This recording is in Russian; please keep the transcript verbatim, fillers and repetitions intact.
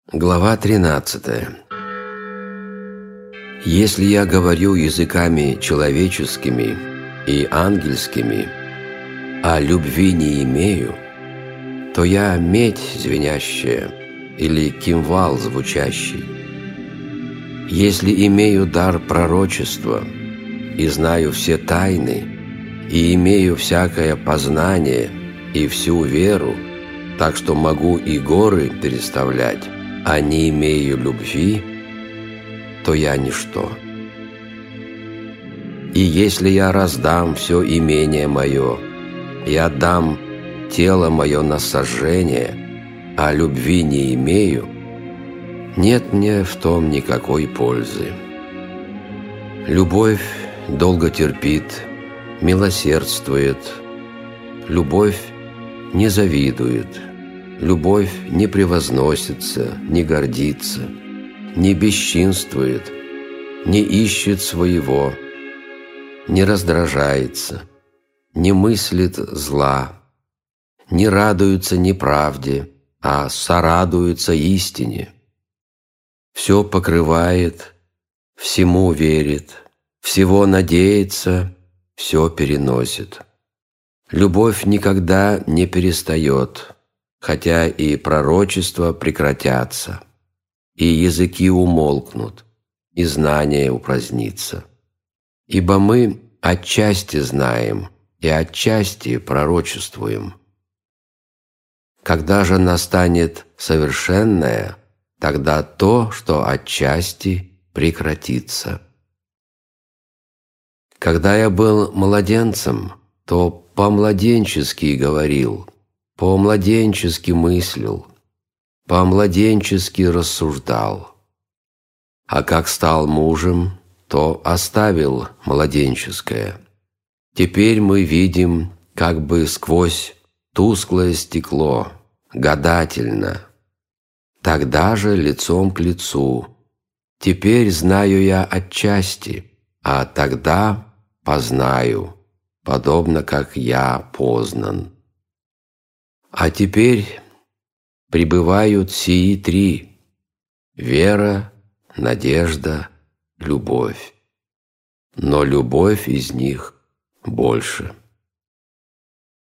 Глава тринадцатая. Если я говорю языками человеческими и ангельскими, а любви не имею, то я медь звенящая или кимвал звучащий. Если имею дар пророчества и знаю все тайны, и имею всякое познание и всю веру, так что могу и горы переставлять, а не имею любви, то я ничто. И если я раздам все имение мое и отдам тело мое на сожжение, а любви не имею, нет мне в том никакой пользы. Любовь долго терпит, милосердствует, любовь не завидует, любовь не превозносится, не гордится, не бесчинствует, не ищет своего, не раздражается, не мыслит зла, не радуется неправде, а сорадуется истине. Все покрывает, всему верит, всего надеется, все переносит. Любовь никогда не перестает, хотя и пророчества прекратятся, и языки умолкнут, и знание упразднится. Ибо мы отчасти знаем и отчасти пророчествуем. Когда же настанет совершенное, тогда то, что отчасти, прекратится. Когда я был младенцем, то по-младенчески говорил, по-младенчески мыслил, по-младенчески рассуждал. А как стал мужем, то оставил младенческое. Теперь мы видим как бы сквозь тусклое стекло, гадательно. Тогда же лицом к лицу. Теперь знаю я отчасти, а тогда познаю, подобно как я познан. А теперь пребывают сии три – вера, надежда, любовь. Но любовь из них больше.